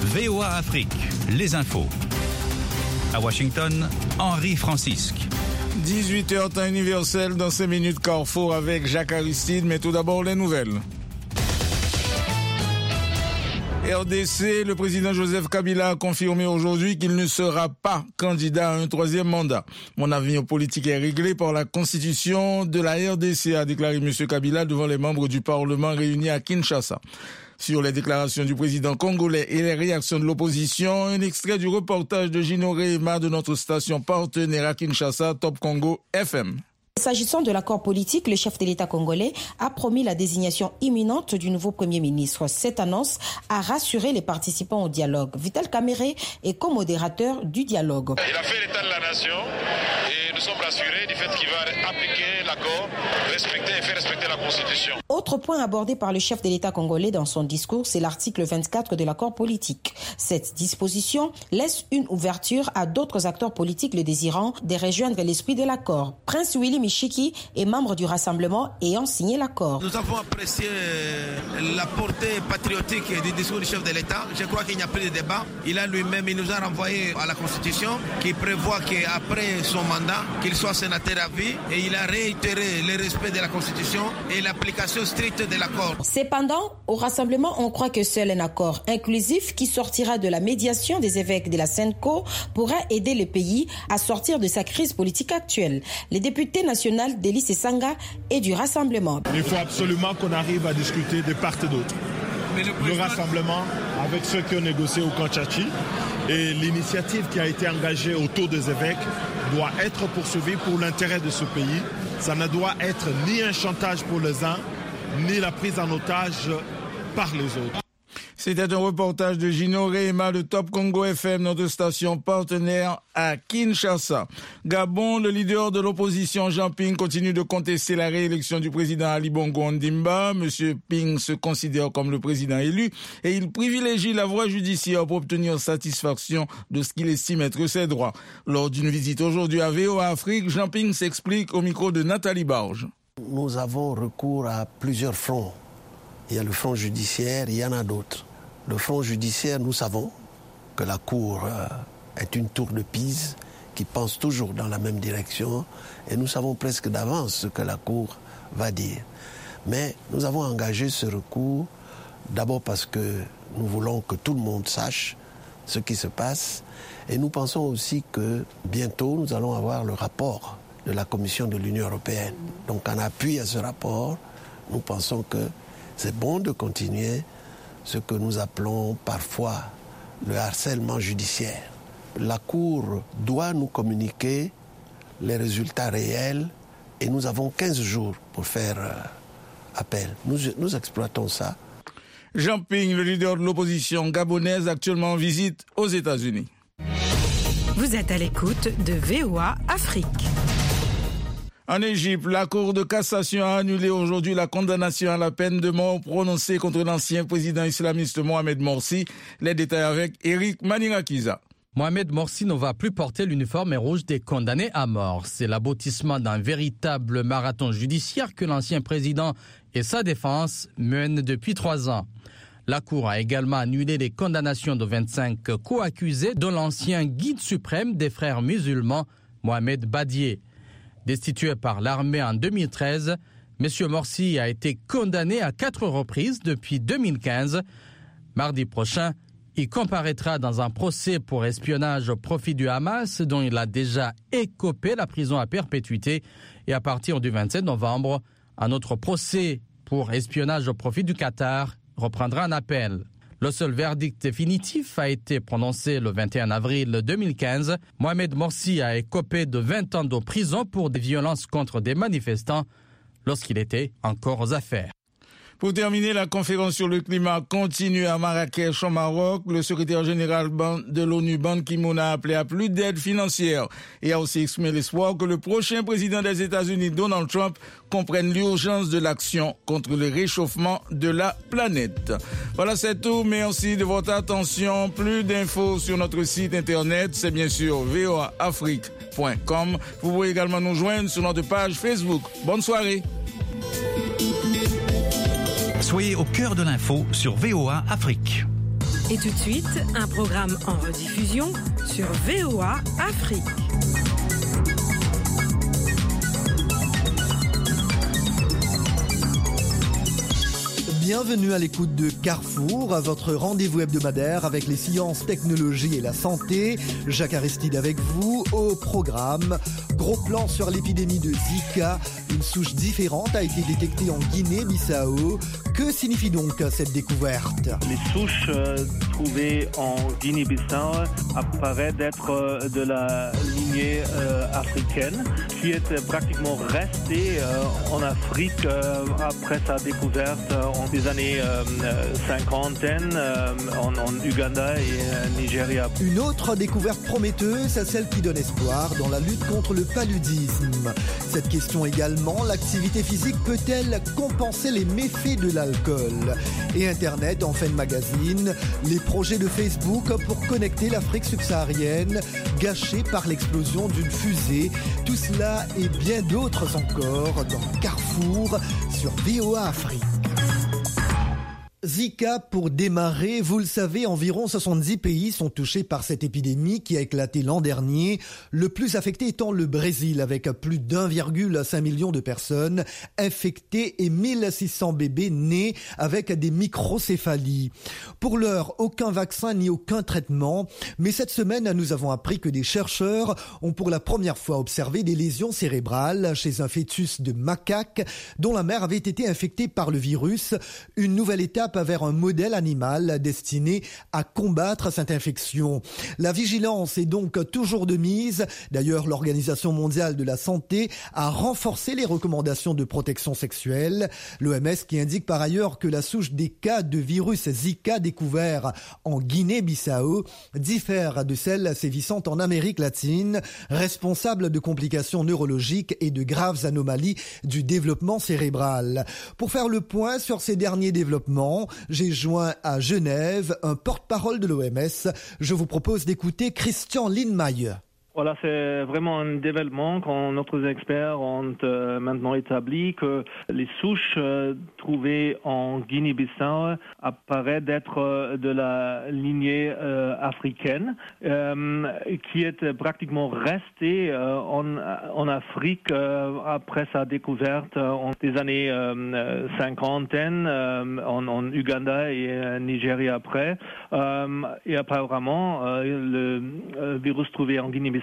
VOA Afrique, les infos. À Washington, Henri Francisque. 18h temps universel dans 5 minutes Carrefour avec Jacques Aristide, mais tout d'abord les nouvelles. RDC, le président Joseph Kabila a confirmé aujourd'hui qu'il ne sera pas candidat à un troisième mandat. Mon avenir politique est réglé par la constitution de la RDC, a déclaré M. Kabila devant les membres du Parlement réunis à Kinshasa. Sur les déclarations du président congolais et les réactions de l'opposition, un extrait du reportage de Gino Rehema de notre station partenaire à Kinshasa, Top Congo FM. S'agissant de l'accord politique, le chef de l'État congolais a promis la désignation imminente du nouveau Premier ministre. Cette annonce a rassuré les participants au dialogue. Vital Kamere est co-modérateur du dialogue. Il a fait l'état de la nation et nous sommes rassurés du fait qu'il va appliquer l'accord, respecter et faire respecter la Constitution. Autre point abordé par le chef de l'État congolais dans son discours, c'est l'article 24 de l'accord politique. Cette disposition laisse une ouverture à d'autres acteurs politiques le désirant de rejoindre l'esprit de l'accord. Prince Willy Michiki est membre du rassemblement ayant signé l'accord. Nous avons apprécié la portée patriotique du discours du chef de l'État. Je crois qu'il n'y a plus de débat. Il nous a renvoyé à la Constitution qui prévoit qu'après son mandat, qu'il soit sénateur à vie, et il a réitéré le respect de la Constitution et l'application stricte de l'accord. Cependant, au rassemblement, on croit que seul un accord inclusif qui sortira de la médiation des évêques de la SENCO pourra aider le pays à sortir de sa crise politique actuelle. Les députés nationaux d'Elis Sanga et du rassemblement. Il faut absolument qu'on arrive à discuter de part et d'autre. Le rassemblement avec ceux qui ont négocié au Kanchachi et l'initiative qui a été engagée autour des évêques doit être poursuivie pour l'intérêt de ce pays. Ça ne doit être ni un chantage pour les uns, ni la prise en otage par les autres. C'était un reportage de Gino Rehema de Top Congo FM, notre station partenaire à Kinshasa. Gabon, le leader de l'opposition Jean Ping continue de contester la réélection du président Ali Bongo Ondimba. Monsieur Ping se considère comme le président élu et il privilégie la voie judiciaire pour obtenir satisfaction de ce qu'il estime être ses droits. Lors d'une visite aujourd'hui à VOA Afrique, Jean Ping s'explique au micro de Nathalie Barge. Nous avons recours à plusieurs fronts. Il y a le front judiciaire, il y en a d'autres. Le front judiciaire, nous savons que la Cour est une tour de Pise qui pense toujours dans la même direction et nous savons presque d'avance ce que la Cour va dire. Mais nous avons engagé ce recours d'abord parce que nous voulons que tout le monde sache ce qui se passe et nous pensons aussi que bientôt nous allons avoir le rapport de la Commission de l'Union européenne. Donc en appui à ce rapport, nous pensons que c'est bon de continuer ce que nous appelons parfois le harcèlement judiciaire. La Cour doit nous communiquer les résultats réels et nous avons 15 jours pour faire appel. Nous exploitons ça. Jean Ping, le leader de l'opposition gabonaise, actuellement en visite aux États-Unis. Vous êtes à l'écoute de VOA Afrique. En Égypte, la Cour de cassation a annulé aujourd'hui la condamnation à la peine de mort prononcée contre l'ancien président islamiste Mohamed Morsi. Les détails avec Eric Manirakiza. Mohamed Morsi ne va plus porter l'uniforme rouge des condamnés à mort. C'est l'aboutissement d'un véritable marathon judiciaire que l'ancien président et sa défense mènent depuis 3 ans. La Cour a également annulé les condamnations de 25 co-accusés, dont l'ancien guide suprême des frères musulmans, Mohamed Badié. Destitué par l'armée en 2013, M. Morsi a été condamné à 4 reprises depuis 2015. Mardi prochain, il comparaîtra dans un procès pour espionnage au profit du Hamas, dont il a déjà écopé la prison à perpétuité. Et à partir du 27 novembre, un autre procès pour espionnage au profit du Qatar reprendra un appel. Le seul verdict définitif a été prononcé le 21 avril 2015. Mohamed Morsi a écopé de 20 ans de prison pour des violences contre des manifestants lorsqu'il était encore aux affaires. Pour terminer, la conférence sur le climat continue à Marrakech, au Maroc. Le secrétaire général de l'ONU, Ban Ki-moon, a appelé à plus d'aide financière et a aussi exprimé l'espoir que le prochain président des États-Unis, Donald Trump, comprenne l'urgence de l'action contre le réchauffement de la planète. Voilà, c'est tout. Merci de votre attention. Plus d'infos sur notre site internet, c'est bien sûr voaafrique.com. Vous pouvez également nous joindre sur notre page Facebook. Bonne soirée. Soyez au cœur de l'info sur VOA Afrique. Et tout de suite, un programme en rediffusion sur VOA Afrique. Bienvenue à l'écoute de Carrefour, à votre rendez-vous hebdomadaire avec les sciences, technologies et la santé. Jacques Aristide avec vous au programme. Gros plan sur l'épidémie de Zika. Une souche différente a été détectée en Guinée-Bissau. Que signifie donc cette découverte? Les souches trouvées en Guinée-Bissau apparaissent d'être de la lignée africaine qui est pratiquement restée en Afrique après sa découverte en des années 50 en Uganda et Nigeria. Une autre découverte prometteuse, celle qui donne espoir dans la lutte contre le paludisme. Cette question également, l'activité physique peut-elle compenser les méfaits de l'alcool? Et Internet en fin de magazine, les projets de Facebook pour connecter l'Afrique subsaharienne, gâchés par l'explosion d'une fusée. Tout cela et bien d'autres encore dans Carrefour sur VOA Afrique. Zika, pour démarrer, vous le savez, environ 70 pays sont touchés par cette épidémie qui a éclaté l'an dernier, le plus affecté étant le Brésil avec plus d'1,5 million de personnes infectées et 1600 bébés nés avec des microcéphalies. Pour l'heure, aucun vaccin ni aucun traitement, mais cette semaine, nous avons appris que des chercheurs ont pour la première fois observé des lésions cérébrales chez un fœtus de macaque dont la mère avait été infectée par le virus, une nouvelle étape vers un modèle animal destiné à combattre cette infection. La vigilance est donc toujours de mise. D'ailleurs, l'Organisation mondiale de la santé a renforcé les recommandations de protection sexuelle. L'OMS qui indique par ailleurs que la souche des cas de virus Zika découverts en Guinée-Bissau diffère de celle sévissant en Amérique latine, responsable de complications neurologiques et de graves anomalies du développement cérébral. Pour faire le point sur ces derniers développements, j'ai joint à Genève un porte-parole de l'OMS. Je vous propose d'écouter Christian Lindmeier. Voilà, c'est vraiment un développement quand notre experts ont maintenant établi que les souches trouvées en Guinée-Bissau apparaissent d'être de la lignée africaine qui est pratiquement restée en Afrique après sa découverte en des années 50 en Uganda et Nigeria après. Et apparemment, le virus trouvé en Guinée-Bissau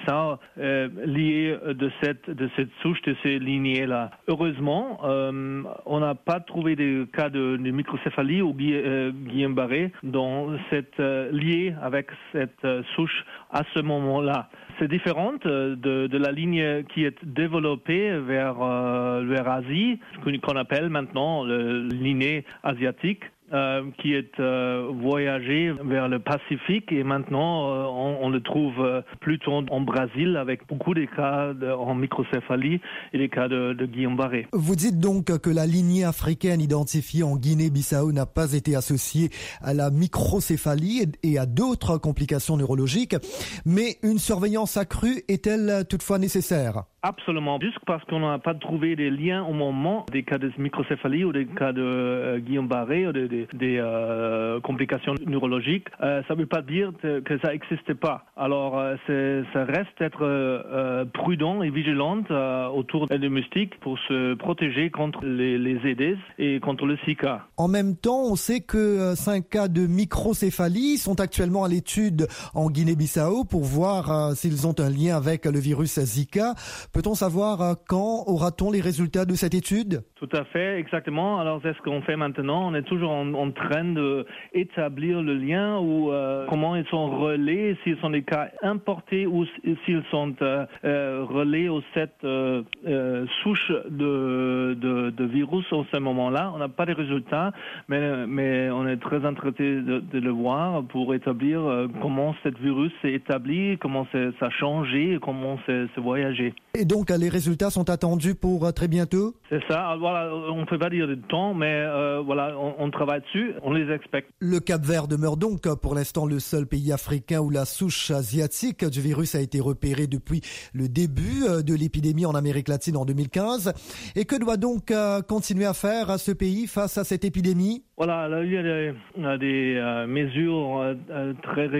lié de cette souche, de ces lignées-là. Heureusement, on n'a pas trouvé de cas de microcéphalie ou Guillain-Barré lié avec cette souche à ce moment-là. C'est différent de la ligne qui est développée vers l'Eurasie, qu'on appelle maintenant la lignée asiatique. Qui est voyagé vers le Pacifique et maintenant on le trouve plutôt en Brésil avec beaucoup de cas en microcéphalie et des cas de Guillain-Barré. Vous dites donc que la lignée africaine identifiée en Guinée-Bissau n'a pas été associée à la microcéphalie et à d'autres complications neurologiques, mais une surveillance accrue est-elle toutefois nécessaire? Absolument, juste parce qu'on n'a pas trouvé des liens au moment des cas de microcéphalie ou des cas de Guillain-Barré ou des complications neurologiques. Ça ne veut pas dire que ça n'existe pas. Alors, ça reste être prudent et vigilant autour des moustiques pour se protéger contre les Aedes et contre le Zika. En même temps, on sait que 5 cas de microcéphalie sont actuellement à l'étude en Guinée-Bissau pour voir s'ils ont un lien avec le virus Zika. Peut-on savoir quand aura-t-on les résultats de cette étude? Tout à fait, exactement. Alors, c'est ce qu'on fait maintenant. On est toujours en train d'établir le lien ou comment ils sont relais, s'ils sont des cas importés ou s'ils sont relais aux 7 souches de virus au ce moment-là. On n'a pas de résultats, mais on est très intéressé de le voir pour établir comment ce virus s'est établi, comment ça a changé, comment c'est voyagé. Et donc, les résultats sont attendus pour très bientôt? C'est ça. Voilà. voilà, on ne peut pas dire de temps, mais voilà, on travaille dessus, on les expecte. Le Cap-Vert demeure donc pour l'instant le seul pays africain où la souche asiatique du virus a été repérée depuis le début de l'épidémie en Amérique latine en 2015. Et que doit donc continuer à faire ce pays face à cette épidémie? Voilà, il y a des mesures très